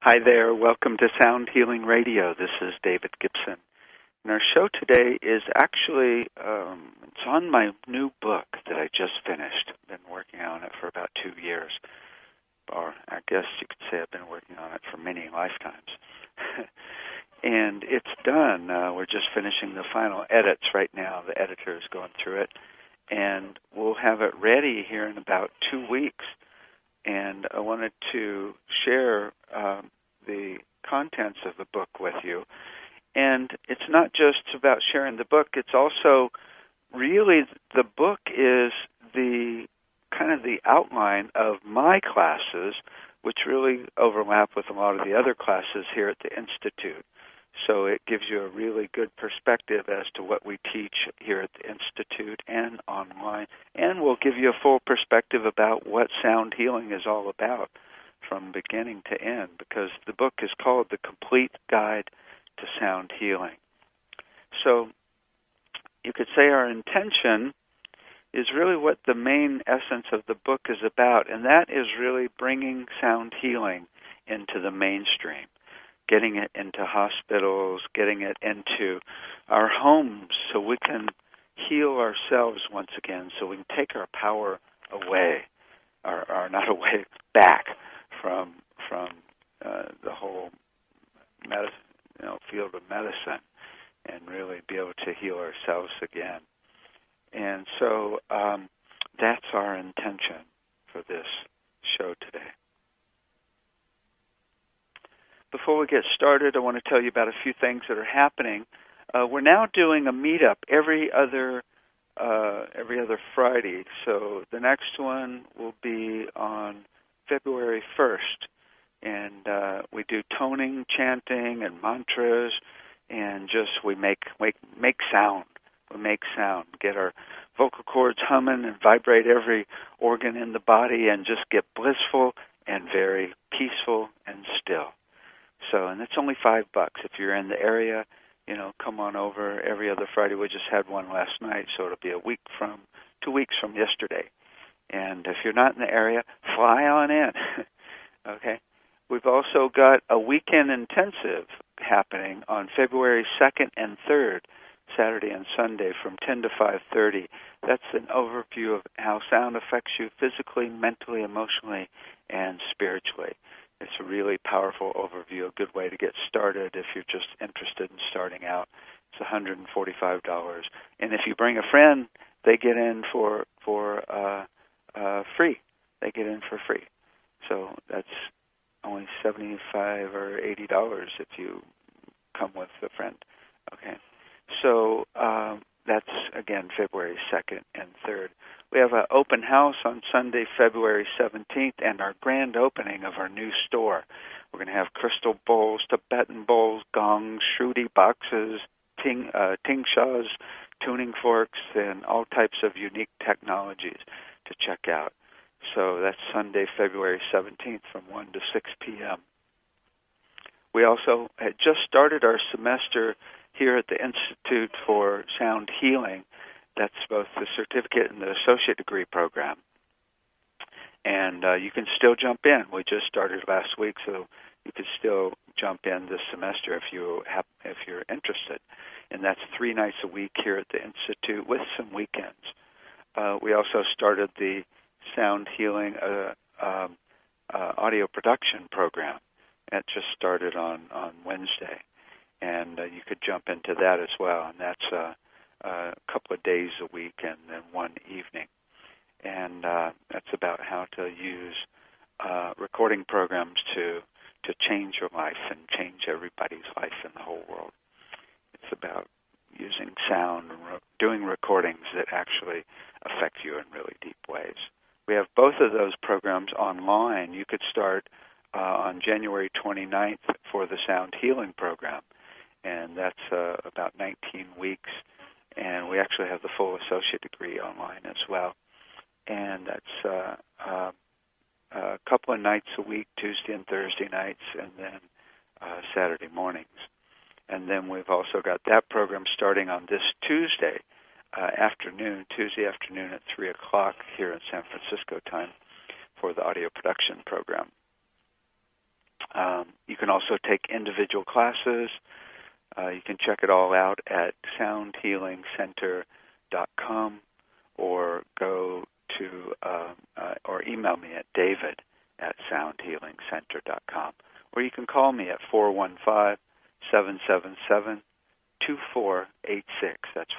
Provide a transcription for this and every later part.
Hi there. Welcome to Sound Healing Radio. This is David Gibson. And our show today is actually, it's on my new book that I just finished. I've been working on it for about 2 years. Or I guess you could say I've been working on it for many lifetimes. And it's done. We're just finishing the final edits right now. The editor is going through it. And we'll have it ready here in about 2 weeks. And I wanted to share the contents of the book with you. And it's not just about sharing the book. It's also really the book is the kind of the outline of my classes, which really overlap with a lot of the other classes here at the Institute. So it gives you a really good perspective as to what we teach here at the Institute and online. And we'll give you a full perspective about what sound healing is all about from beginning to end, because the book is called The Complete Guide to Sound Healing. So you could say our intention is really what the main essence of the book is about, and that is really bringing sound healing into the mainstream, getting it into hospitals, getting it into our homes so we can heal ourselves once again, so we can take our power away, or not away, back from the whole field of medicine, and really be able to heal ourselves again. And so that's our intention for this show today. Before we get started, I want to tell you about a few things that are happening. We're now doing a meetup every other Friday. So the next one will be on February 1st. And we do toning, chanting, and mantras, and just we make sound. We make sound, get our vocal cords humming and vibrate every organ in the body and just get blissful and very peaceful and still. So, and it's only $5 if you're in the area. Come on over every other Friday. We just had one last night, so it'll be 2 weeks from yesterday. And if you're not in the area, fly on in. Okay. We've also got a weekend intensive happening on February 2nd and 3rd, Saturday and Sunday from 10 to 5:30. That's an overview of how sound affects you physically, mentally, emotionally, and spiritually. It's a really powerful overview, a good way to get started if you're just interested in starting out. It's $145. And if you bring a friend, they get in for free. They get in for free. So that's only $75 or $80 if you come with a friend. Okay. So that's, again, February 2nd and 3rd. We have an open house on Sunday, February 17th, and our grand opening of our new store. We're going to have crystal bowls, Tibetan bowls, gongs, shruti boxes, tingshas, tuning forks, and all types of unique technologies to check out. So that's Sunday, February 17th from 1 to 6 p.m. We also had just started our semester here at the Institute for Sound Healing. That's both the certificate and the associate degree program. And you can still jump in. We just started last week, so you can still jump in this semester if you're interested. And that's 3 nights a week here at the Institute with some weekends. We also started the Sound Healing audio production program. It just started on Wednesday. And you could jump into that as well. And that's a couple of days a week and then one evening. And that's about how to use recording programs to change your life and change everybody's life in the whole world. It's about using sound and doing recordings that actually affect you in really deep ways. We have both of those programs online. You could start on January 29th for the Sound Healing program, and that's about 19 weeks. And we actually have the full associate degree online as well. And that's a couple of nights a week, Tuesday and Thursday nights, and then Saturday mornings. And then we've also got that program starting on this Tuesday afternoon at 3 o'clock here in San Francisco time for the audio production program. You can also take individual classes. You can check it all out at soundhealingcenter.com, or go to or email me at david@soundhealingcenter.com, or you can call me at 415-777-2486. That's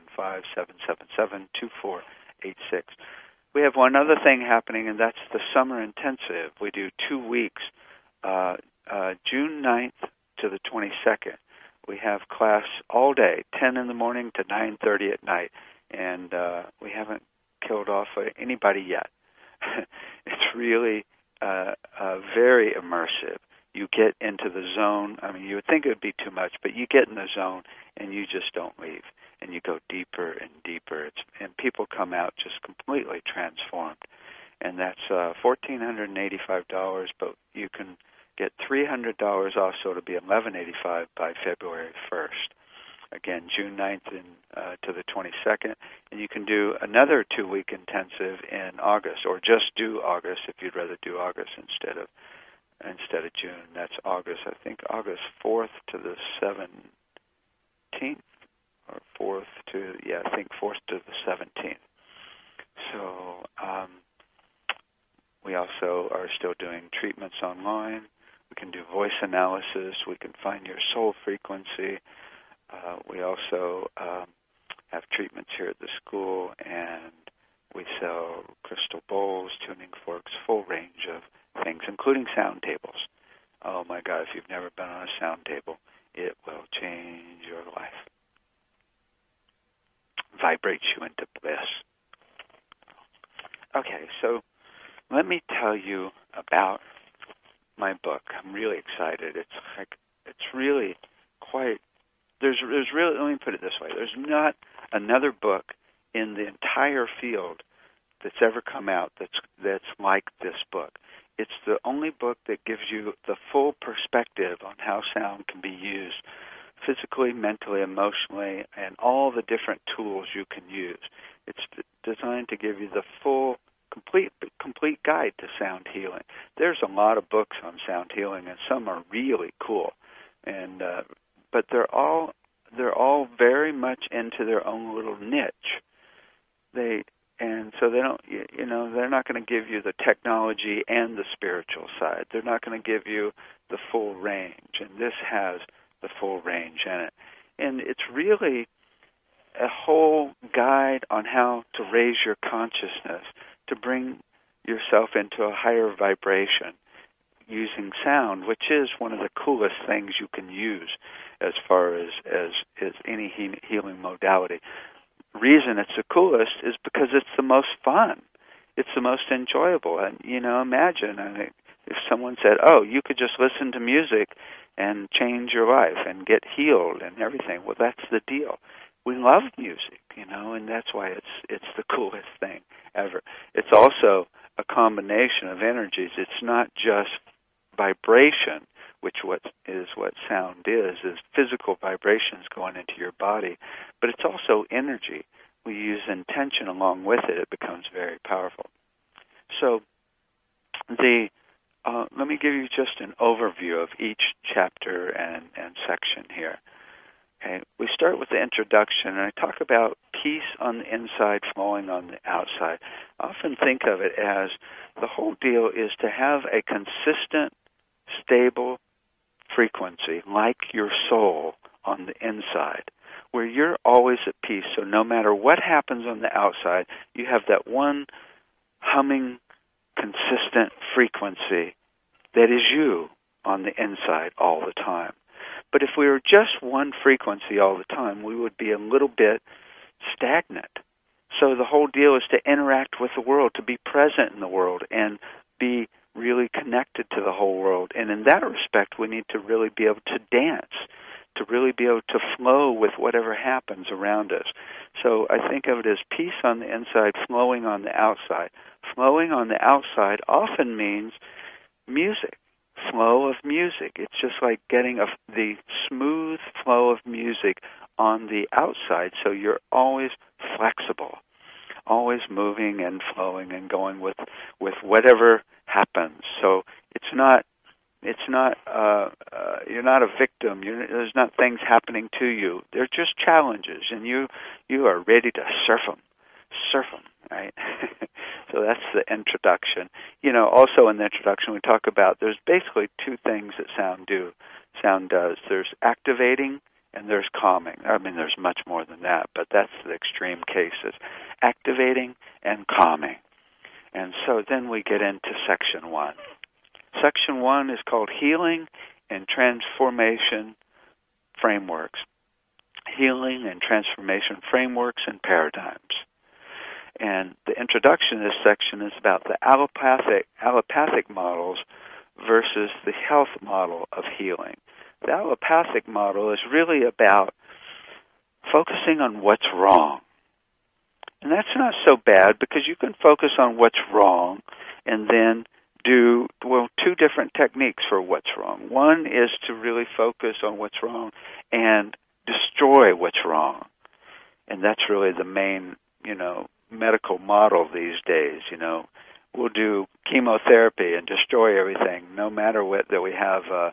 415-777-2486. We have one other thing happening, and that's the Summer Intensive. We do 2 weeks, June 9th to the 22nd. We have class all day, 10 in the morning to 9:30 at night, and we haven't killed off anybody yet. It's really very immersive. You get into the zone. I mean, you would think it would be too much, but you get in the zone, and you just don't leave, and you go deeper and deeper. And people come out just completely transformed. And that's $1,485, but you can get $300 off, so it'll be $1,185 by February 1st. Again, June 9th to the 22nd. And you can do another 2-week intensive in August, or just do August if you'd rather do August instead of June. That's August, I think August 4th to the 17th, or 4th to, I think 4th to the 17th. So we also are still doing treatments online. We can do voice analysis. We can find your soul frequency. We also have treatments here at the school, and we sell crystal bowls, tuning forks, full range of things, including sound tables. Oh my God, if you've never been on a sound table, it will change your life. Vibrates you into bliss. Okay, so let me tell you about my book. I'm really excited. It's really quite. There's really, let me put it this way. There's not another book in the entire field that's ever come out that's like this book. It's the only book that gives you the full perspective on how sound can be used physically, mentally, emotionally, and all the different tools you can use. It's designed to give you the full, complete guide to sound healing. There's a lot of books on sound healing, and some are really cool, and but they're all very much into their own little niche. So they don't, they're not going to give you the technology and the spiritual side. They're not going to give you the full range, and this has the full range in it. And it's really a whole guide on how to raise your consciousness, to bring yourself into a higher vibration using sound, which is one of the coolest things you can use as far as any healing modality. The reason it's the coolest is because it's the most fun. It's the most enjoyable. And, imagine if someone said, oh, you could just listen to music and change your life and get healed and everything. Well, that's the deal. We love music, and that's why it's the coolest thing ever. It's also a combination of energies. It's not just vibration, which what sound is physical vibrations going into your body, but it's also energy. We use intention along with it. It becomes very powerful. So let me give you just an overview of each chapter and section here. Okay, we start with the introduction, and I talk about peace on the inside flowing on the outside. I often think of it as the whole deal is to have a consistent, stable frequency like your soul on the inside, where you're always at peace. So no matter what happens on the outside, you have that one humming, consistent frequency that is you on the inside all the time. But if we were just one frequency all the time, we would be a little bit stagnant. So the whole deal is to interact with the world, to be present in the world, and be really connected to the whole world. And in that respect, we need to really be able to dance, to really be able to flow with whatever happens around us. So I think of it as peace on the inside, flowing on the outside. Flowing on the outside often means music, flow of music. It's just like getting the smooth flow of music on the outside, so you're always flexible, always moving and flowing and going with whatever happens. So it's not It's not, you're not a victim. There's not things happening to you. They're just challenges, and you are ready to surf them, right? So that's the introduction. Also in the introduction we talk about there's basically two things that sound does. There's activating and there's calming. I mean, there's much more than that, but that's the extreme cases. Activating and calming. And so then we get into Section 1. Section 1 is called Healing and Transformation Frameworks. Healing and Transformation Frameworks and Paradigms. And the introduction to this section is about the allopathic models versus the health model of healing. The allopathic model is really about focusing on what's wrong. And that's not so bad because you can focus on what's wrong and then do, two different techniques for what's wrong. One is to really focus on what's wrong and destroy what's wrong. And that's really the main, medical model these days. We'll do chemotherapy and destroy everything, no matter what, that we have, a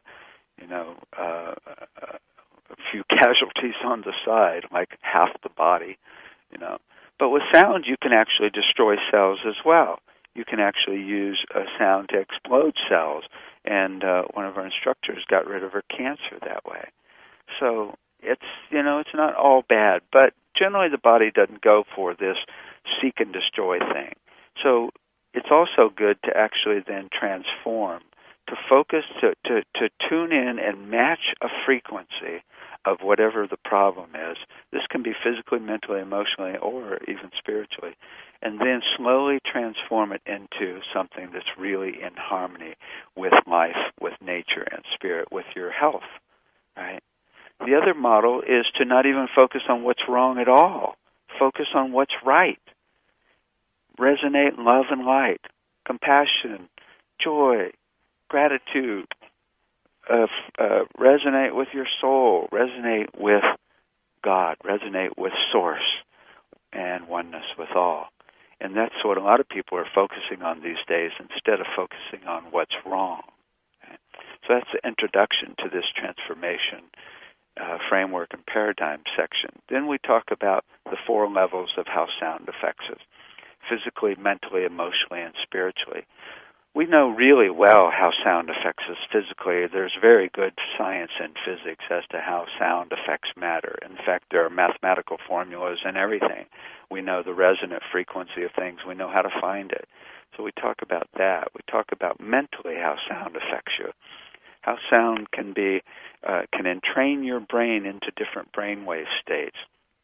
few casualties on the side, like half the body, But with sound, you can actually destroy cells as well. You can actually use a sound to explode cells, and one of our instructors got rid of her cancer that way. So it's not all bad, but generally the body doesn't go for this seek and destroy thing. So it's also good to actually then transform, to focus, to tune in and match a frequency of whatever the problem is. This can be physically, mentally, emotionally, or even spiritually. And then slowly transform it into something that's really in harmony with life, with nature and spirit, with your health, right? The other model is to not even focus on what's wrong at all. Focus on what's right. Resonate in love and light, compassion, joy, gratitude. Resonate with your soul. Resonate with God. Resonate with Source and oneness with all. And that's what a lot of people are focusing on these days instead of focusing on what's wrong. Okay? So that's the introduction to this transformation framework and paradigm section. Then we talk about the 4 levels of how sound affects us, physically, mentally, emotionally, and spiritually. We know really well how sound affects us physically. There's very good science in physics as to how sound affects matter. In fact, there are mathematical formulas and everything. We know the resonant frequency of things. We know how to find it. So we talk about that. We talk about mentally how sound affects you. How sound can entrain your brain into different brainwave states.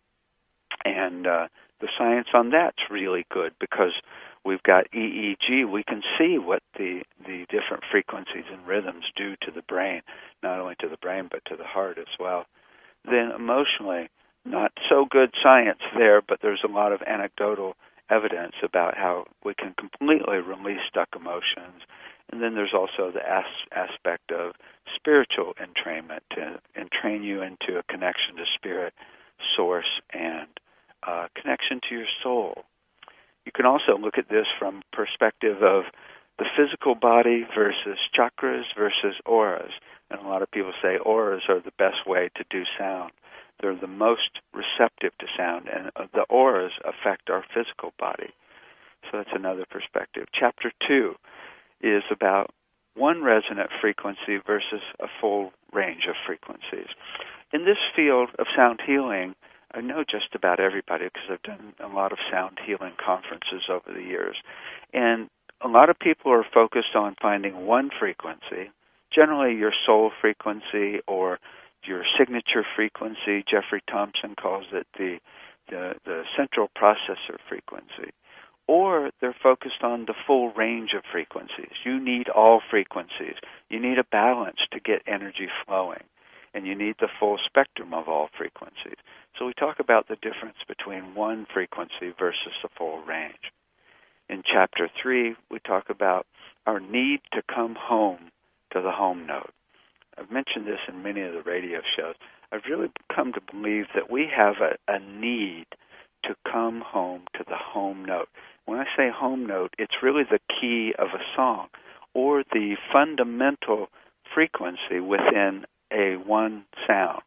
And the science on that's really good because we've got EEG. We can see what the different frequencies and rhythms do to the brain, not only to the brain but to the heart as well. Then emotionally, not so good science there, but there's a lot of anecdotal evidence about how we can completely release stuck emotions. And then there's also the aspect of spiritual entrainment, to entrain you into a connection to spirit, source, and connection to your soul. You can also look at this from perspective of the physical body versus chakras versus auras. And a lot of people say auras are the best way to do sound. They're the most receptive to sound, and the auras affect our physical body. So that's another perspective. Chapter 2 is about one resonant frequency versus a full range of frequencies. In this field of sound healing, I know just about everybody because I've done a lot of sound healing conferences over the years. And a lot of people are focused on finding one frequency, generally your soul frequency or your signature frequency. Jeffrey Thompson calls it the central processor frequency. Or they're focused on the full range of frequencies. You need all frequencies. You need a balance to get energy flowing. And you need the full spectrum of all frequencies. So we talk about the difference between one frequency versus the full range. In Chapter 3, we talk about our need to come home to the home note. I've mentioned this in many of the radio shows. I've really come to believe that we have a need to come home to the home note. When I say home note, it's really the key of a song or the fundamental frequency within a one sound.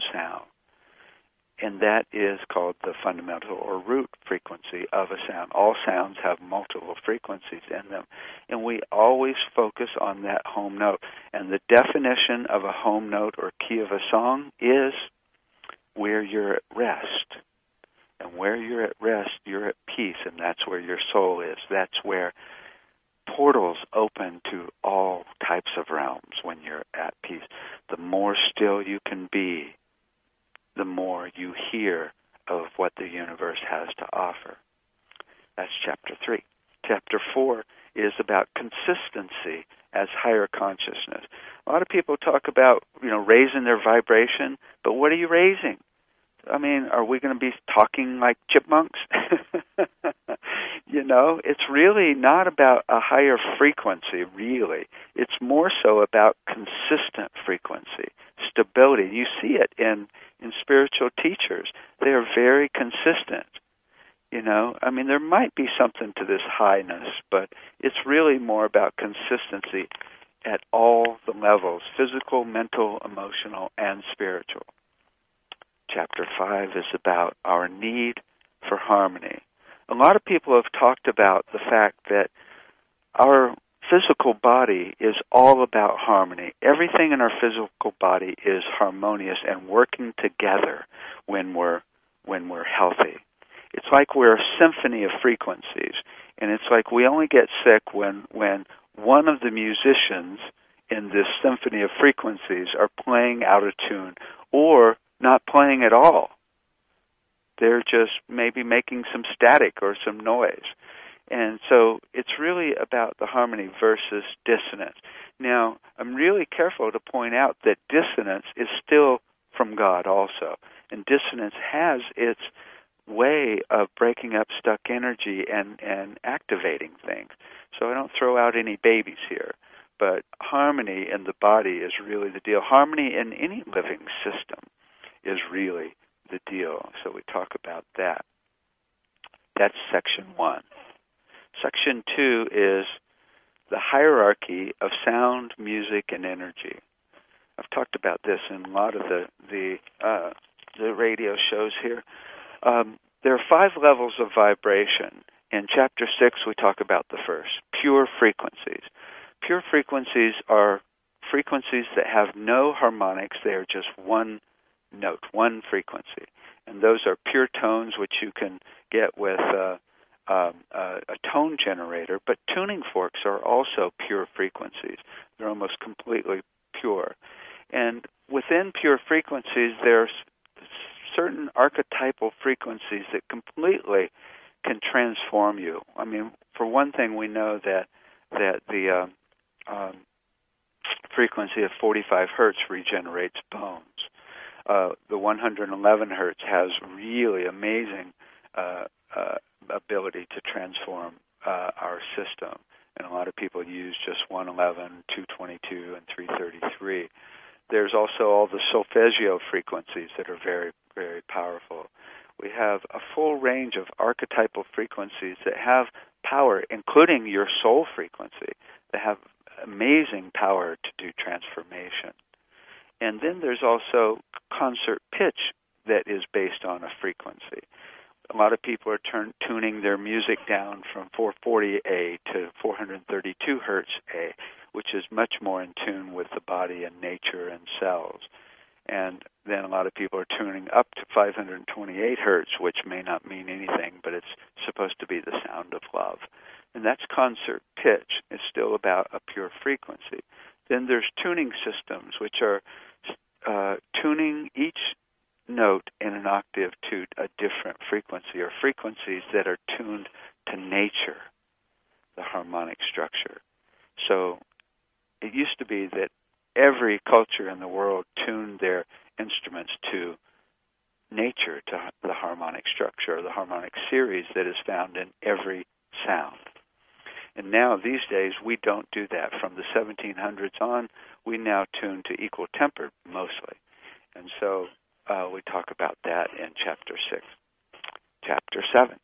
And that is called the fundamental or root frequency of a sound. All sounds have multiple frequencies in them, and we always focus on that home note. And the definition of a home note or key of a song is where you're at rest. And where you're at rest, you're at peace, and that's where your soul is. That's where portals open to all types of realms when you're at peace. The more still you can be, the more you hear of what the universe has to offer. That's chapter 3. Chapter 4 is about consistency as higher consciousness. A lot of people talk about, raising their vibration, but what are you raising? I mean, are we going to be talking like chipmunks? It's really not about a higher frequency, really. It's more so about consistent frequency, stability. You see it in spiritual teachers. They are very consistent. There might be something to this highness, but it's really more about consistency at all the levels, physical, mental, emotional, and spiritual. Chapter 5 is about our need for harmony. A lot of people have talked about the fact that our physical body is all about harmony. Everything in our physical body is harmonious and working together when we're healthy. It's like we're a symphony of frequencies, and it's like we only get sick when one of the musicians in this symphony of frequencies are playing out of tune or not playing at all. They're just maybe making some static or some noise. And so it's really about the harmony versus dissonance. Now, I'm really careful to point out that dissonance is still from God also. And dissonance has its way of breaking up stuck energy and activating things. So I don't throw out any babies here. But harmony in the body is really the deal. Harmony in any living system is really the deal. So we talk about that. That's section 1. Section 2 is the hierarchy of sound, music, and energy. I've talked about this in a lot of the radio shows here. There are 5 levels of vibration. In Chapter 6, we talk about the first, pure frequencies. Pure frequencies are frequencies that have no harmonics. They are just one note, one frequency. And those are pure tones, which you can get with a tone generator. But tuning forks are also pure frequencies. They're almost completely pure. And within pure frequencies, there's certain archetypal frequencies that completely can transform you. I mean, for one thing, we know that the frequency of 45 hertz regenerates bones. The 111 hertz has really amazing ability to transform our system. And a lot of people use just 111, 222, and 333. There's also all the solfeggio frequencies that are very, very powerful. We have a full range of archetypal frequencies that have power, including your soul frequency, that have amazing power to do transformation. And then there's also concert pitch that is based on a frequency. A lot of people are tuning their music down from 440A to 432 hertz A, which is much more in tune with the body and nature and cells. And then a lot of people are tuning up to 528 hertz, which may not mean anything, but it's supposed to be the sound of love. And that's concert pitch. It's still about a pure frequency. Then there's tuning systems, which are tuning each note in an octave to a different frequency, or frequencies that are tuned to nature, the harmonic structure. So it used to be that every culture in the world tuned their instruments to nature, to the harmonic structure, or the harmonic series that is found in every sound. And now, these days, we don't do that. From the 1700s on, we now tune to equal tempered, mostly. And so we talk about that in Chapter 6. Chapter 7,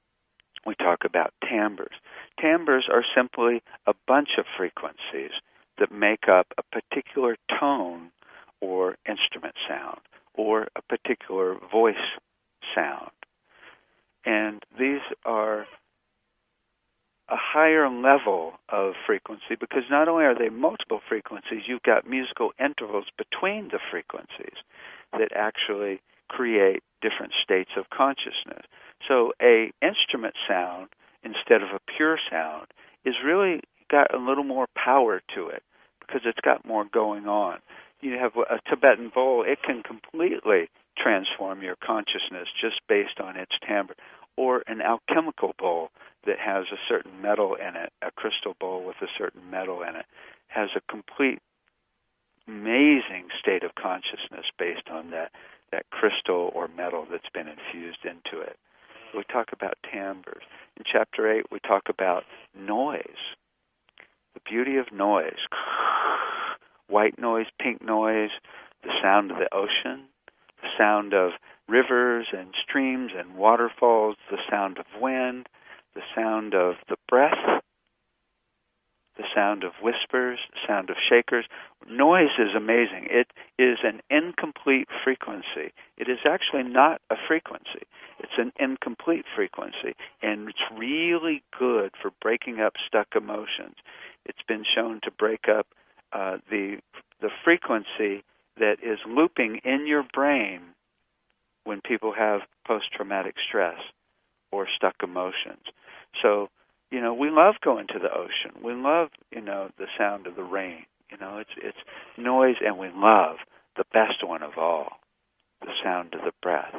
we talk about timbres. Timbres are simply a bunch of frequencies that make up a particular tone or instrument sound or a particular voice sound. And these are a higher level of frequency because not only are they multiple frequencies, you've got musical intervals between the frequencies that actually create different states of consciousness. So a instrument sound instead of a pure sound is really got a little more power to it because it's got more going on. You have a Tibetan bowl, it can completely transform your consciousness just based on its timbre. Or an alchemical bowl that has a certain metal in it, a crystal bowl with a certain metal in it, has a complete amazing state of consciousness based on that crystal or metal that's been infused into it. We talk about timbres. In Chapter 8, we talk about noise, the beauty of noise. White noise, pink noise, the sound of the ocean, the sound of rivers and streams and waterfalls, the sound of wind, the sound of the breath, the sound of whispers, the sound of shakers. Noise is amazing. It is an incomplete frequency. It is actually not a frequency. It's an incomplete frequency, and it's really good for breaking up stuck emotions. It's been shown to break up the frequency that is looping in your brain when people have post-traumatic stress or stuck emotions. So, we love going to the ocean. We love, the sound of the rain. It's noise, and we love the best one of all, the sound of the breath.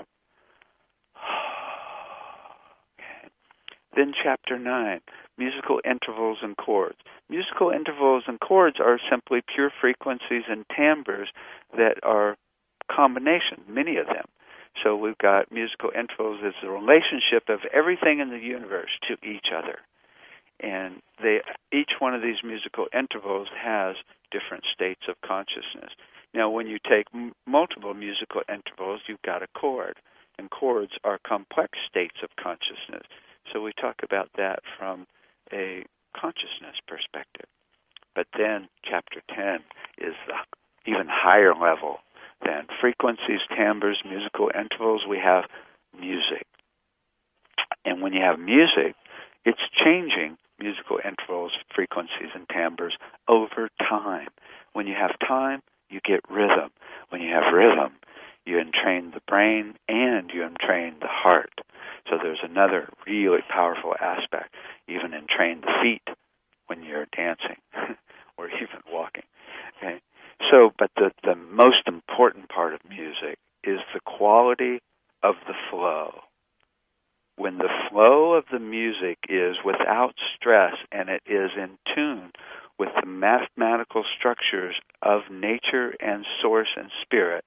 Okay. Then Chapter 9, musical intervals and chords. Musical intervals and chords are simply pure frequencies and timbres that are combinations, many of them. So we've got musical intervals as the relationship of everything in the universe to each other. And each one of these musical intervals has different states of consciousness. Now, when you take multiple musical intervals, you've got a chord. And chords are complex states of consciousness. So we talk about that from a consciousness perspective. But then Chapter 10 is the even higher level than frequencies, timbres, musical intervals. We have music. And when you have music, it's changing musical intervals, frequencies, and timbres over time. When you have time, you get rhythm. When you have rhythm, you entrain the brain and you entrain the heart. So there's another really powerful aspect. Even entrain the feet when you're dancing or even walking. Okay? So, but the most important part of music is the quality of the flow. When the flow of the music is without stress and it is in tune with the mathematical structures of nature and source and spirit,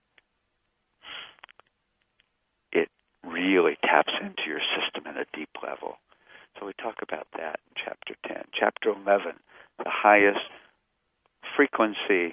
it really taps into your system at a deep level. So we talk about that in Chapter 10. Chapter 11, the highest frequency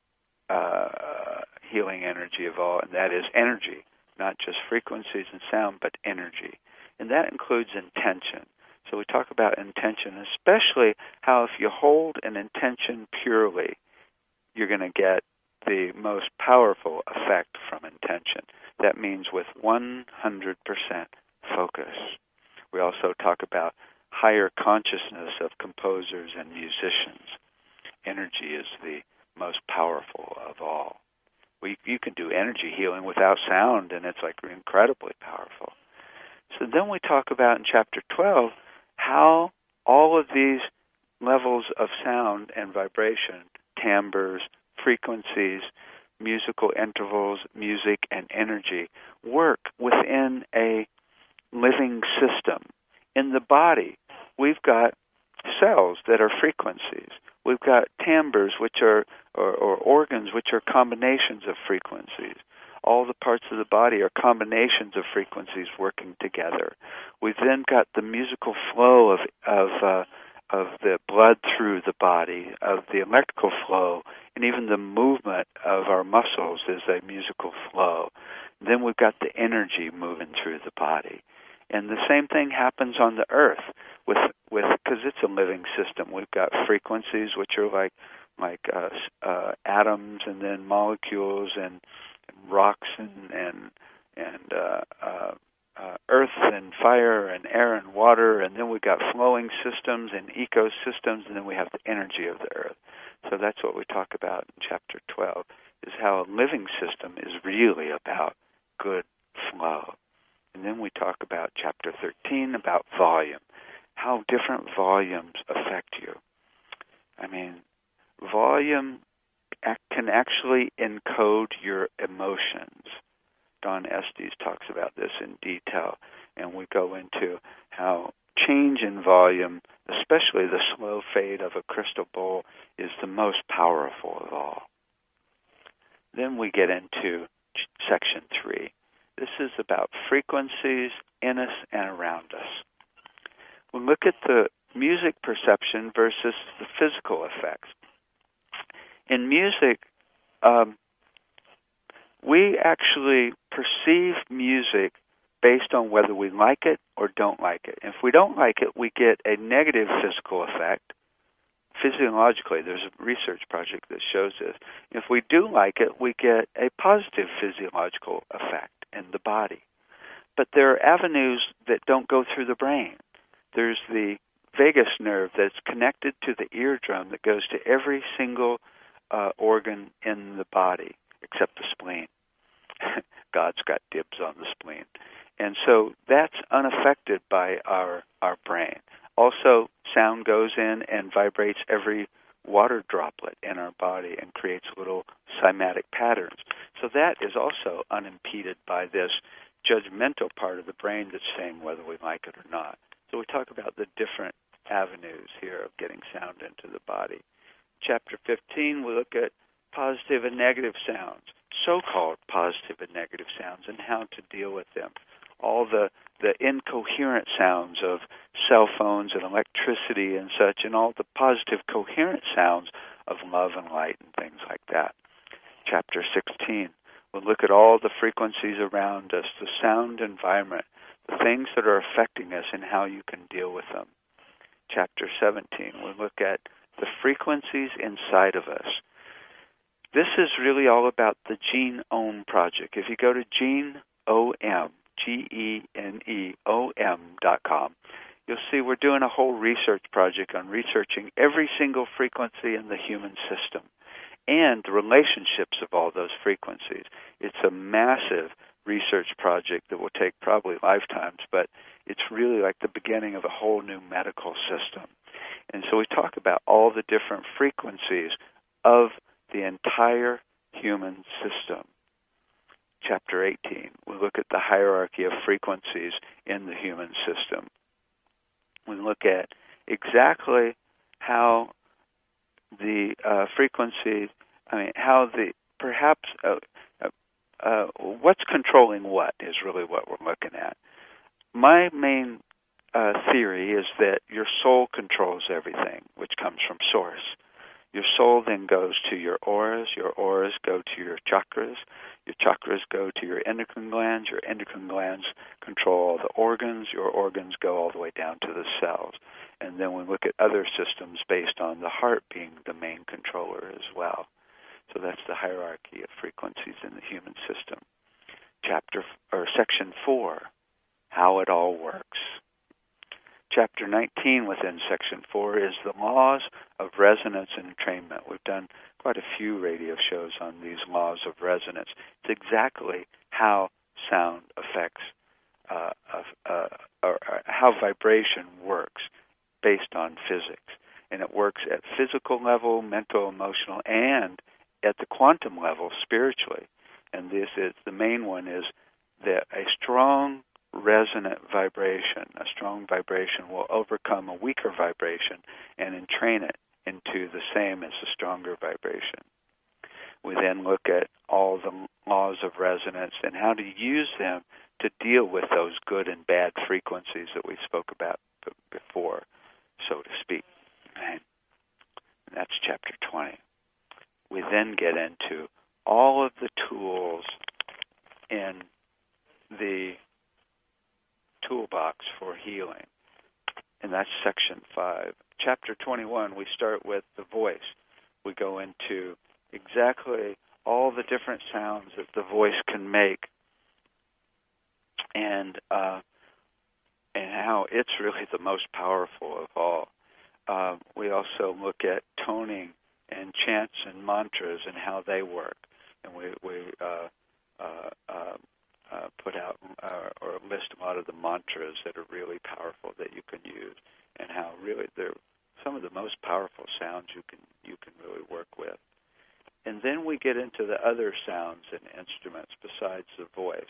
healing energy of all, and that is energy, not just frequencies and sound, but energy. And that includes intention. So we talk about intention, especially how if you hold an intention purely, you're going to get the most powerful effect from intention. That means with 100% focus. We also talk about higher consciousness of composers and musicians. Energy is the most powerful of all. You can do energy healing without sound, and it's like incredibly powerful. So then we talk about in Chapter 12 how all of these levels of sound and vibration, timbres, frequencies, musical intervals, music, and energy work within a living system. In the body, we've got cells that are frequencies. We've got timbres, which are or organs, which are combinations of frequencies. All the parts of the body are combinations of frequencies working together. We've then got the musical flow of the blood through the body, of the electrical flow, and even the movement of our muscles is a musical flow. Then we've got the energy moving through the body. And the same thing happens on the earth with because it's a living system. We've got frequencies which are like like atoms and then molecules and rocks and earth and fire and air and water, and then we got flowing systems and ecosystems, and then we have the energy of the earth. So that's what we talk about in Chapter 12, is how a living system is really about good flow. And then we talk about Chapter 13, about volume, how different volumes affect you. I mean, volume can actually encode your emotions. Don Estes talks about this in detail, and we go into how change in volume, especially the slow fade of a crystal bowl, is the most powerful of all. Then we get into Section 3. This is about frequencies in us and around us. We look at the music perception versus the physical effects. In music, we actually perceive music based on whether we like it or don't like it. If we don't like it, we get a negative physical effect. Physiologically, there's a research project that shows this. If we do like it, we get a positive physiological effect in the body. But there are avenues that don't go through the brain. There's the vagus nerve that's connected to the eardrum that goes to every single organ in the body except the spleen. God's got dibs on the spleen. And so that's unaffected by our brain. Also, sound goes in and vibrates every water droplet in our body and creates little cymatic patterns. So that is also unimpeded by this judgmental part of the brain that's saying whether we like it or not. So we talk about the different avenues here of getting sound into the body. Chapter 15, we look at positive and negative sounds, so-called positive and negative sounds, and how to deal with them. All the incoherent sounds of cell phones and electricity and such, and all the positive coherent sounds of love and light and things like that. Chapter 16, we'll look at all the frequencies around us, the sound environment, the things that are affecting us and how you can deal with them. Chapter 17, we'll look at the frequencies inside of us. This is really all about the Genome Project. If you go to GeneOM.com, you'll see we're doing a whole research project on researching every single frequency in the human system and the relationships of all those frequencies. It's a massive research project that will take probably lifetimes, but it's really like the beginning of a whole new medical system. And so we talk about all the different frequencies of the entire human system. Chapter 18, we look at the hierarchy of frequencies in the human system. We look at exactly how the frequencies, how the perhaps what's controlling what is really what we're looking at. My main theory is that your soul controls everything, which comes from Source. Your soul then goes to your auras go to your chakras go to your endocrine glands control all the organs, your organs go all the way down to the cells. And then we look at other systems based on the heart being the main controller as well. So that's the hierarchy of frequencies in the human system. Section 4, how it all works. Chapter 19 within Section 4 is the laws of resonance and entrainment. We've done quite a few radio shows on these laws of resonance. It's exactly how sound affects, or how vibration works based on physics. And it works at physical level, mental, emotional, and at the quantum level, spiritually. And this is, the main one is that a strong resonant vibration, a strong vibration will overcome a weaker vibration and entrain it into the same as a stronger vibration. We then look at all the laws of resonance and how to use them to deal with those good and bad frequencies that we spoke about before, so to speak. Right? And that's Chapter 20. We then get into all of the tools in the toolbox for healing, and that's Section 5. Chapter 21, we start with the voice. We go into exactly all the different sounds that the voice can make, and how it's really the most powerful of all. We also look at toning and chants and mantras and how they work, and we put out or list a lot of the mantras that are really powerful that you can use, and how really they're some of the most powerful sounds you can really work with. And then we get into the other sounds and instruments besides the voice.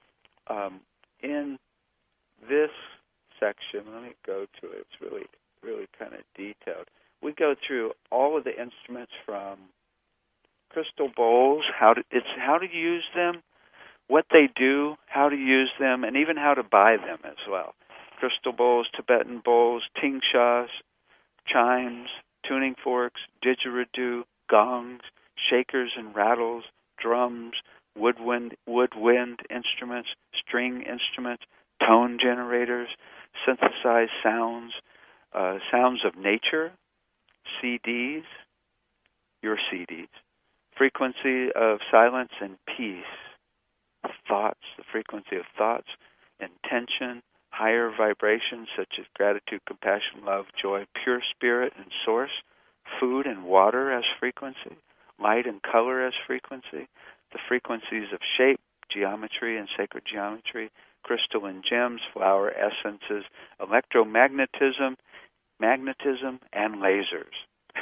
In this section, let me go to it. It's really, really kind of detailed. We go through all of the instruments from crystal bowls, how to use them, what they do, how to use them, and even how to buy them as well. Crystal bowls, Tibetan bowls, tingshas, chimes, tuning forks, didgeridoo, gongs, shakers and rattles, drums, woodwind instruments, string instruments, tone generators, synthesized sounds, sounds of nature, CDs, your CDs, frequency of silence and peace, thoughts, the frequency of thoughts, intention, higher vibrations such as gratitude, compassion, love, joy, pure spirit and source, food and water as frequency, light and color as frequency, the frequencies of shape, geometry and sacred geometry, crystal and gems, flower essences, electromagnetism, magnetism, and lasers.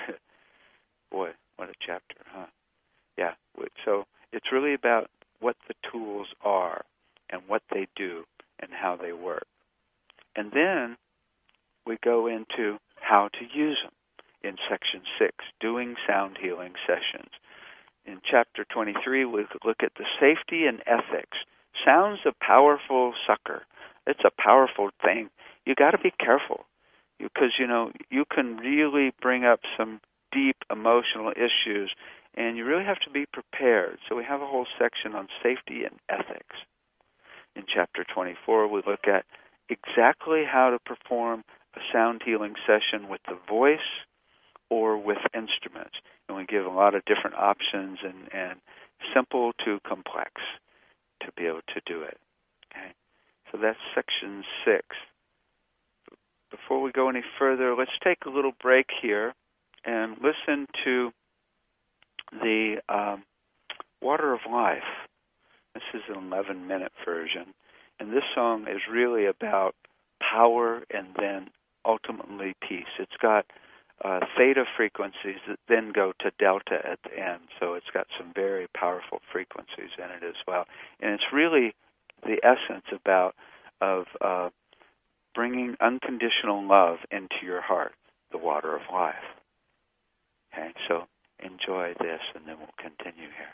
Boy, what a chapter, huh? Yeah, so it's really about what the tools are and what they do and how they work. And then we go into how to use them in Section 6, doing sound healing sessions. In Chapter 23, we look at the safety and ethics. Sound's a powerful sucker. It's a powerful thing. You got to be careful because, you can really bring up some deep emotional issues, and you really have to be prepared. So we have a whole section on safety and ethics. In Chapter 24, we look at exactly how to perform a sound healing session with the voice or with instruments. And we give a lot of different options and simple to complex to be able to do it. Okay? So that's Section 6. Before we go any further, let's take a little break here and listen to the Water of Life. This is an 11-minute version. And this song is really about power and then ultimately peace. It's got theta frequencies that then go to delta at the end. So it's got some very powerful frequencies in it as well. And it's really the essence of bringing unconditional love into your heart, the water of life. Okay, so enjoy this, and then we'll continue here.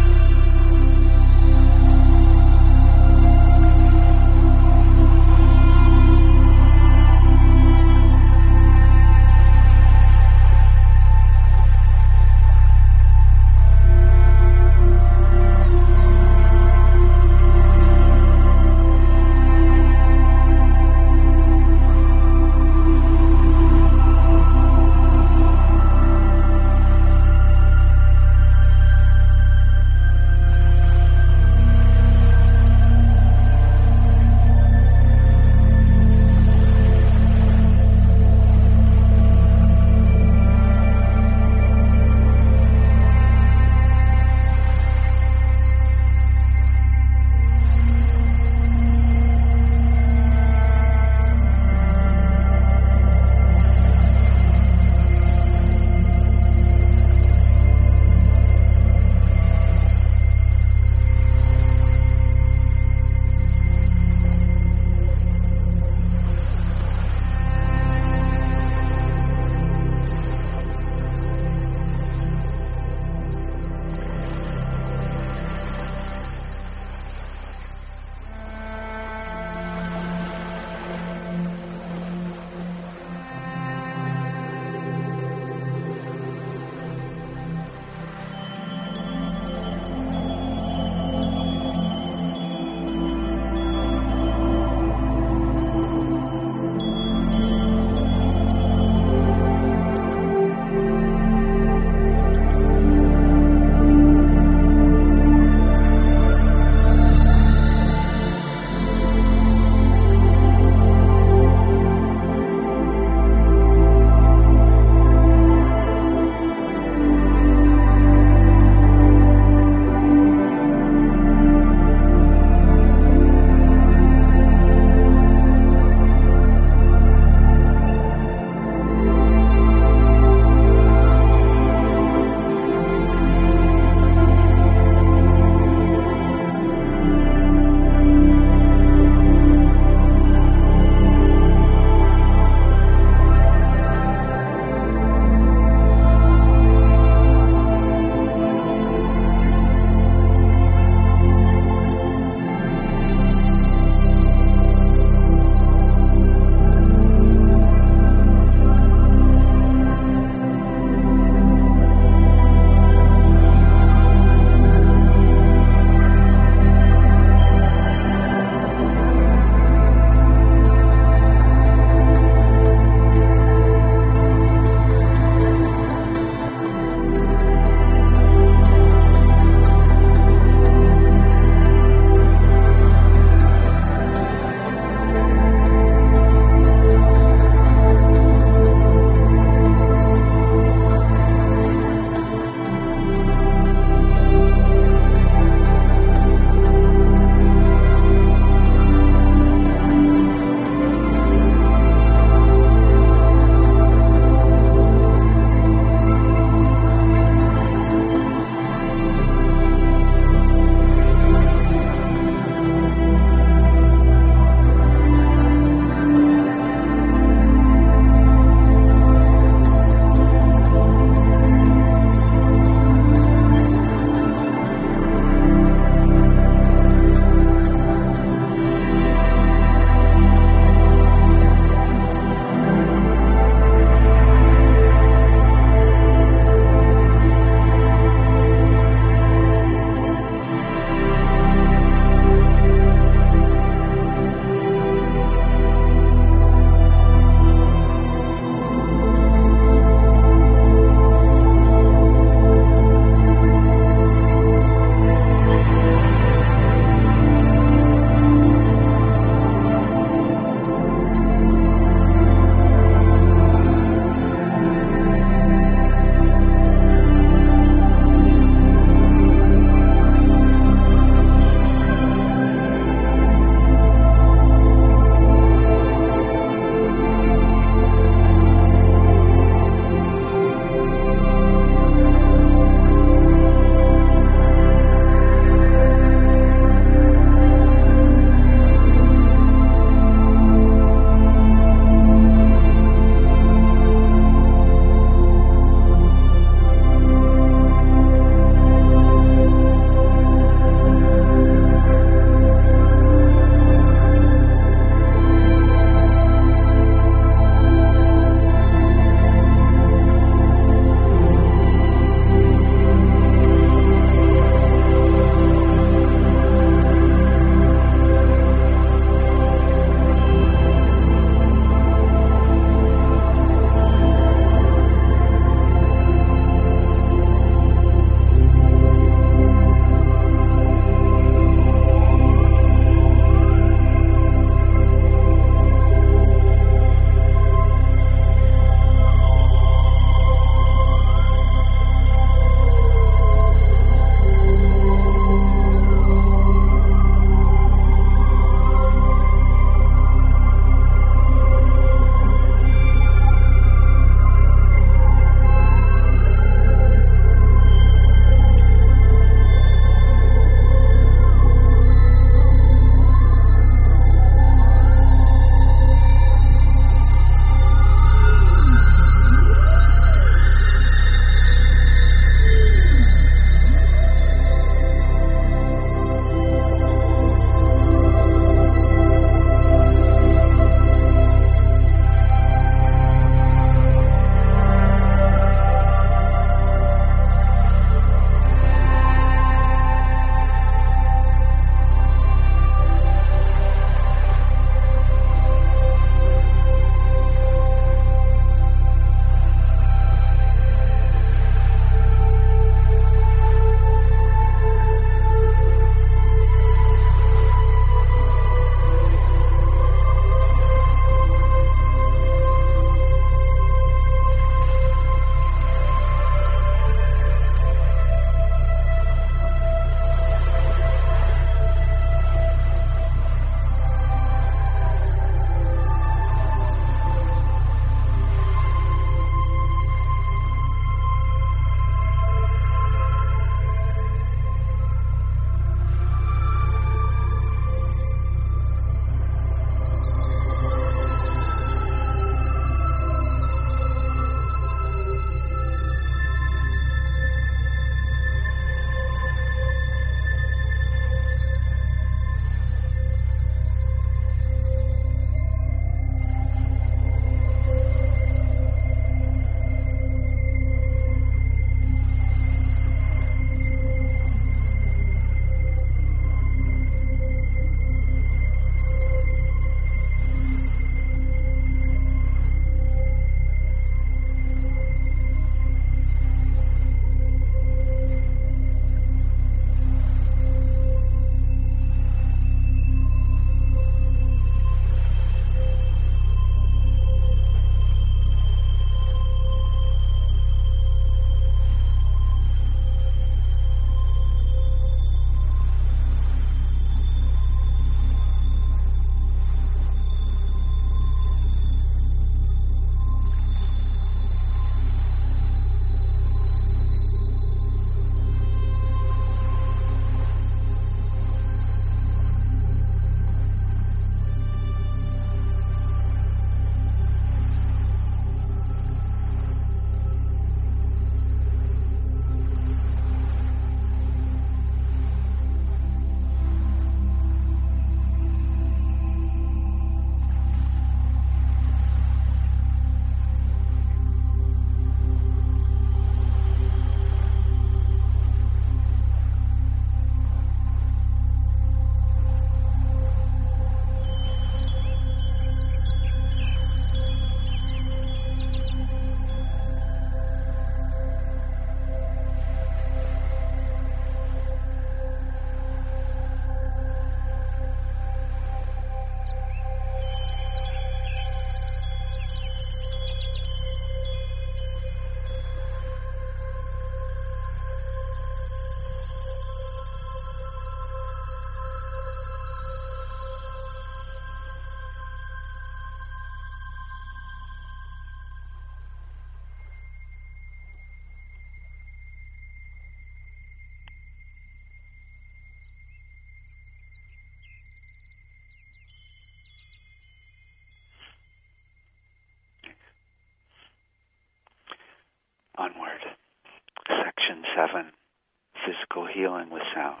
healing with sound.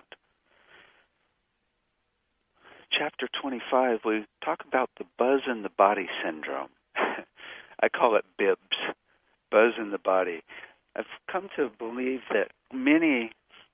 Chapter 25, we talk about the buzz in the body syndrome. I call it BIBS, buzz in the body. I've come to believe that many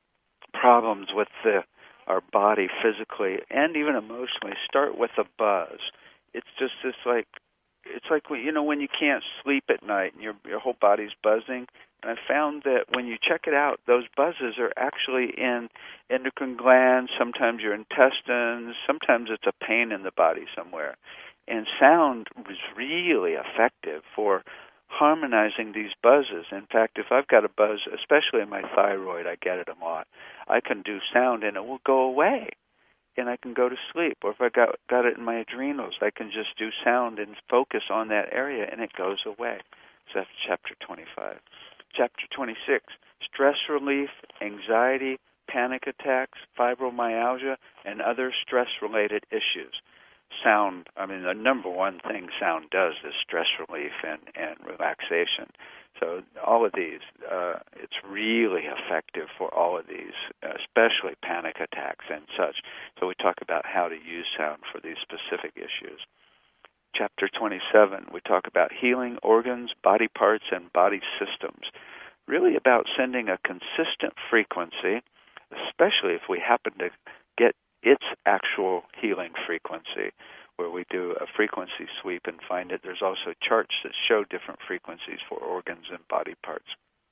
problems with our body physically and even emotionally start with a buzz. It's just this it's like when you can't sleep at night and your whole body's buzzing. And I found that when you check it out, those buzzes are actually in endocrine glands, sometimes your intestines, sometimes it's a pain in the body somewhere. And sound was really effective for harmonizing these buzzes. In fact, if I've got a buzz, especially in my thyroid, I get it a lot, I can do sound and it will go away. And I can go to sleep. Or if I got it in my adrenals, I can just do sound and focus on that area, and it goes away. So that's Chapter 25. Chapter 26, stress relief, anxiety, panic attacks, fibromyalgia, and other stress-related issues. Sound, the number one thing sound does is stress relief and relaxation. So all of these, it's really effective for all of these, especially panic attacks and such. So we talk about how to use sound for these specific issues. Chapter 27, we talk about healing organs, body parts, and body systems. Really about sending a consistent frequency, especially if we happen to get its actual healing frequency, where we do a frequency sweep and find it. There's also charts that show different frequencies for organs and body parts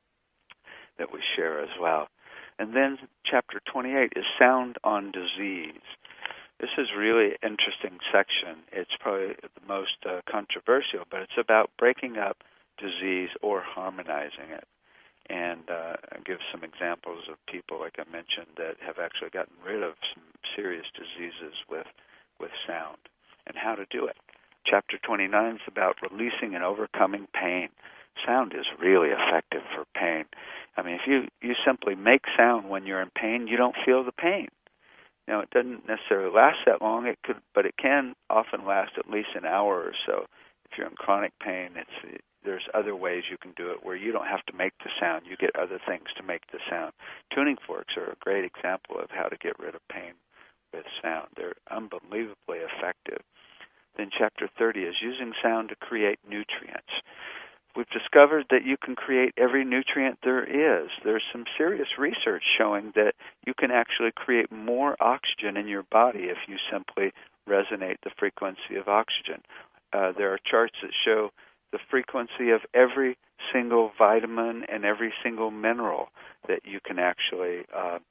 that we share as well. And then Chapter 28 is sound on disease. This is really an interesting section. It's probably the most controversial, but it's about breaking up disease or harmonizing it. And I give some examples of people, like I mentioned, that have actually gotten rid of some serious diseases with sound and how to do it. Chapter 29 is about releasing and overcoming pain. Sound is really effective for pain. If you simply make sound when you're in pain, you don't feel the pain. Now, it doesn't necessarily last that long, but it can often last at least an hour or so. If you're in chronic pain, there's other ways you can do it where you don't have to make the sound. You get other things to make the sound. Tuning forks are a great example of how to get rid of pain with sound. They're unbelievably effective. Then Chapter 30 is using sound to create nutrients. We've discovered that you can create every nutrient there is. There's some serious research showing that you can actually create more oxygen in your body if you simply resonate the frequency of oxygen. There are charts that show the frequency of every single vitamin and every single mineral that you can actually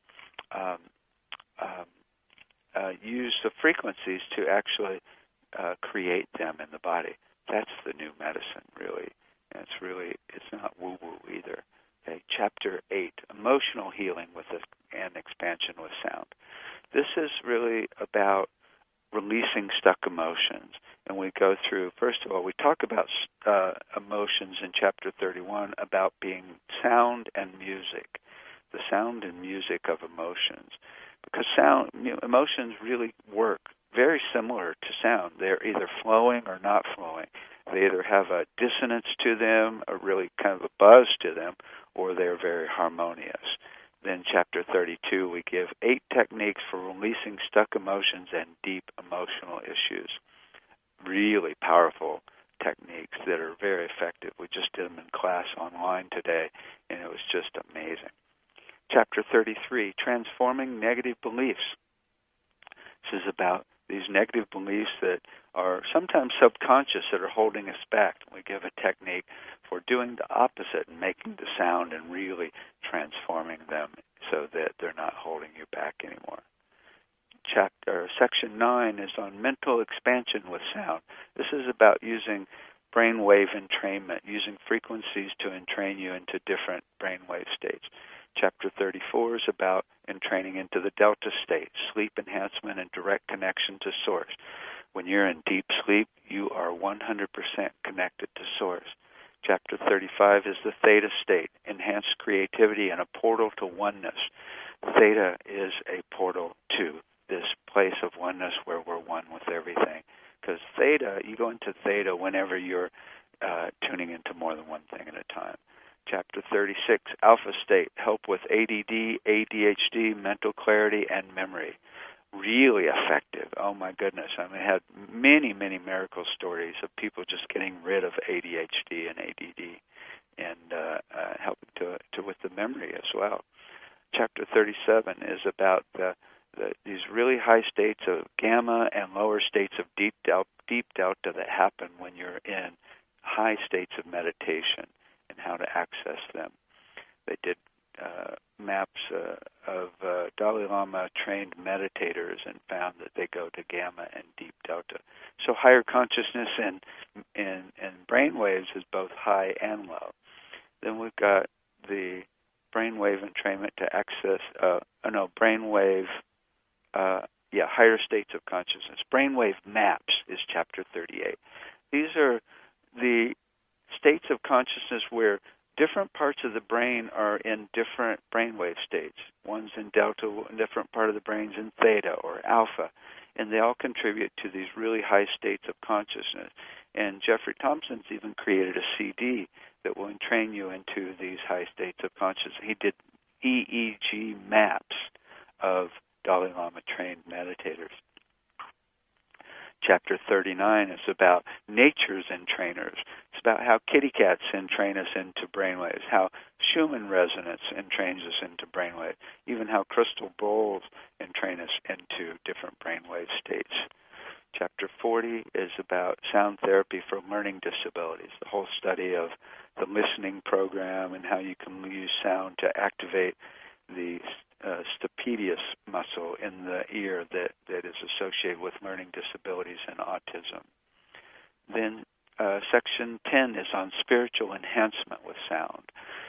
use the frequencies to actually create them in the body. That's the new medicine, really. And it's not woo-woo either. Okay, Chapter 8, emotional healing and expansion with sound. This is really about releasing stuck emotions. And we go through, first of all, we talk about emotions in Chapter 31 about being sound and music, the sound and music of emotions. Because emotions really work very similar to sound. They're either flowing or not flowing. They either have a dissonance to them, a really kind of a buzz to them, or they're very harmonious. Then Chapter 32, we give 8 techniques for releasing stuck emotions and deep emotional issues. Really powerful techniques that are very effective. We just did them in class online today, and it was just amazing. Chapter 33, transforming negative beliefs. This is about these negative beliefs that are sometimes subconscious that are holding us back. We give a technique for doing the opposite and making the sound and really transforming them so that they're not holding you back anymore. Section 9 is on mental expansion with sound. This is about using brainwave entrainment, using frequencies to entrain you into different brainwave states. Chapter 34 is about entraining into the delta state, sleep enhancement and direct connection to source. When you're in deep sleep, you are 100% connected to source. Chapter 35 is the theta state, enhanced creativity and a portal to oneness. Theta is a portal to this place of oneness where we're one with everything. Because theta, you go into theta whenever you're tuning into more than one thing at a time. Chapter 36, Alpha State, help with ADD, ADHD, mental clarity, and memory. Really effective. Oh my goodness. I mean, I had many, many miracle stories of people just getting rid of ADHD and ADD and helping to with the memory as well. Chapter 37 is about these really high states of gamma and lower states of deep delta that happen when you're in high states of meditation and how to access them. They did maps of Dalai Lama trained meditators and found that they go to gamma and deep delta. So higher consciousness and brain waves is both high and low. Then we've got the brainwave entrainment to access higher states of consciousness. Brainwave maps is chapter 38. These are the states of consciousness where different parts of the brain are in different brainwave states. One's in delta, a different part of the brain's in theta or alpha, and they all contribute to these really high states of consciousness. And Jeffrey Thompson's even created a CD that will entrain you into these high states of consciousness. He did EEG maps of Dalai Lama trained meditators. Chapter 39 is about nature's entrainers. It's about how kitty cats entrain us into brainwaves, how Schumann resonance entrains us into brainwaves, even how crystal bowls entrain us into different brainwave states. Chapter 40 is about sound therapy for learning disabilities, the whole study of the listening program and how you can use sound to activate the stapedius muscle in the ear that is associated with learning disabilities and autism. Then section 10 is on spiritual enhancement with sound.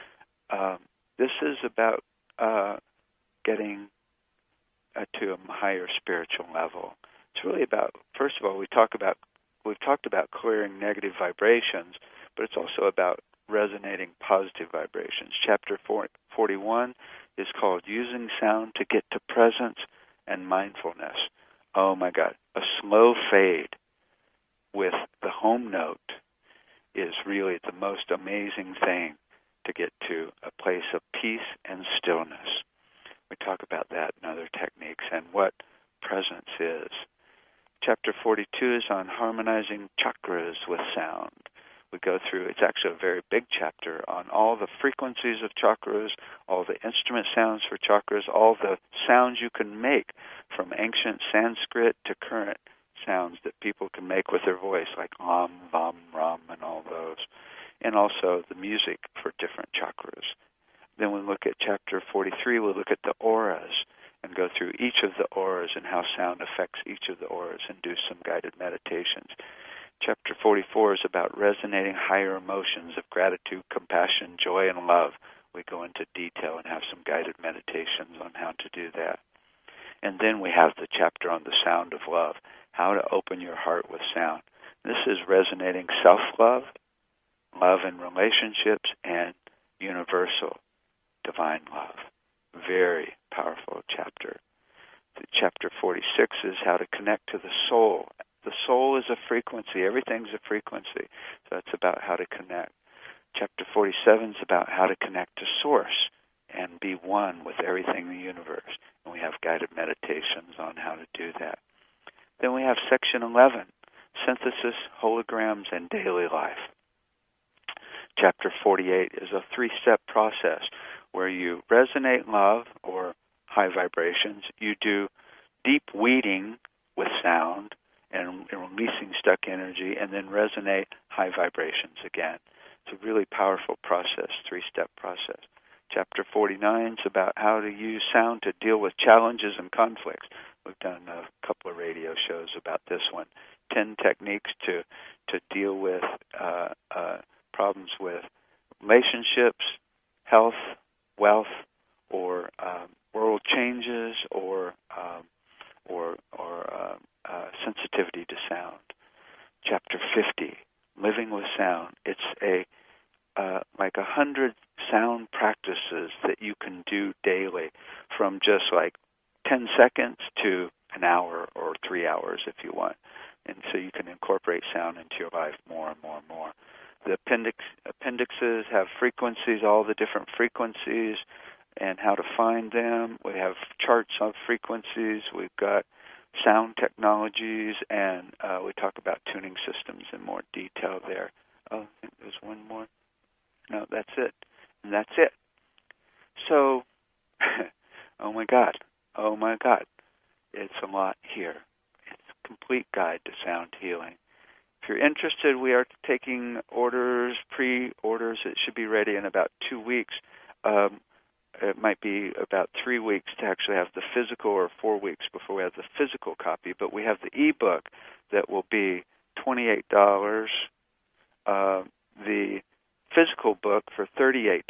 This is about getting to a higher spiritual level. It's really about, first of all, we've talked about clearing negative vibrations, but it's also about resonating positive vibrations. Chapter 41 is called Using Sound to Get to Presence and Mindfulness. Oh my God, a slow fade with the home note is really the most amazing thing to get to a place of peace and stillness. We talk about that in other techniques and what presence is. Chapter 42 is on harmonizing chakras with sound. We go through, it's actually a very big chapter on all the frequencies of chakras, all the instrument sounds for chakras, all the sounds you can make from ancient Sanskrit to current sounds that people can make with their voice, like Om, Vam, Ram, and all those, and also the music for different chakras. Then we look at chapter 43, we'll look at the auras and go through each of the auras and how sound affects each of the auras and do some guided meditations. Chapter 44 is about resonating higher emotions of gratitude, compassion, joy, and love. We go into detail and have some guided meditations on how to do that. And then we have the chapter on the sound of love, how to open your heart with sound. This is resonating self-love, love in relationships, and universal divine love. Very powerful chapter. Chapter 46 is how to connect to the soul. The soul is a frequency. Everything's a frequency. So it's about how to connect. Chapter 47 is about how to connect to Source and be one with everything in the universe. And we have guided meditations on how to do that. Then we have section 11, synthesis, holograms, and daily life. Chapter 48 is a 3-step process where you resonate love or high vibrations. You do deep weeding with sound and releasing stuck energy, and then resonate high vibrations again. It's a really powerful process, 3-step process. Chapter 49 is about how to use sound to deal with challenges and conflicts. We've done a couple of radio shows about this one. 10 techniques to deal with problems with relationships, health, wealth, or world changes, or sensitivity to sound. Chapter 50, living with sound. It's like 100 sound practices that you can do daily, from just like 10 seconds to an hour or 3 hours if you want. And so you can incorporate sound into your life more and more and more. The appendixes have frequencies, all the different frequencies, and how to find them. We have charts of frequencies. We've got sound technologies, and we talk about tuning systems in more detail there. Oh, I think there's one more. No, that's it. And that's it. So, oh my God, it's a lot here. It's a complete guide to sound healing. If you're interested, we are taking orders, pre-orders. It should be ready in about 2 weeks. It might be about 3 weeks to actually have the physical, or 4 weeks before we have the physical copy. But we have the ebook that will be $28, the physical book for $38,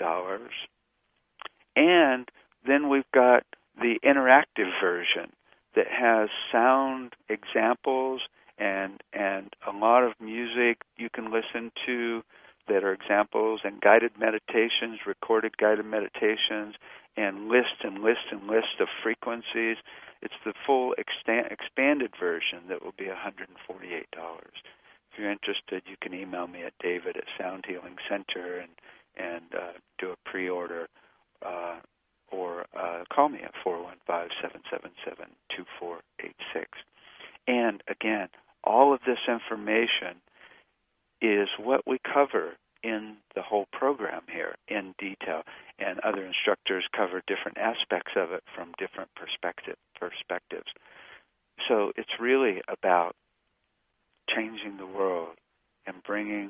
and then we've got the interactive version that has sound examples and a lot of music you can listen to that are examples, and guided meditations, recorded guided meditations, and lists of frequencies. It's the full expanded version that will be $148. If you're interested, you can email me at David at Sound Healing Center and do a pre-order, or call me at 415-777-2486. And again, all of this information is what we cover in the whole program here in detail, and other instructors cover different aspects of it from different perspectives. So it's really about changing the world and bringing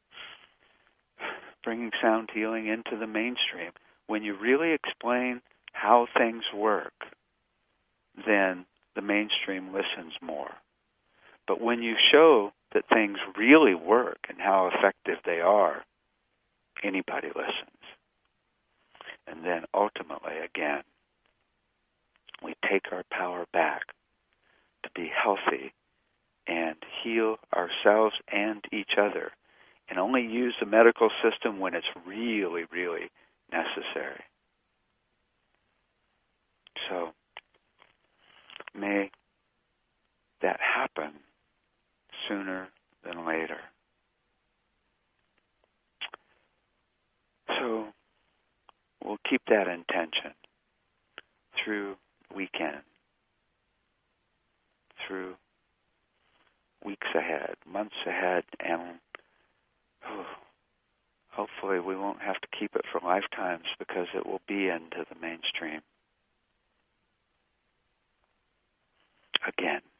sound healing into the mainstream. When you really explain how things work, then the mainstream listens more. But when you show that things really work and how effective they are, anybody listens. And then ultimately, again, we take our power back to be healthy and heal ourselves and each other, and only use the medical system when it's really, really necessary. So may that happen sooner than later. So we'll keep that intention through weekend, through weeks ahead, months ahead, and hopefully we won't have to keep it for lifetimes, because it will be into the mainstream. Again,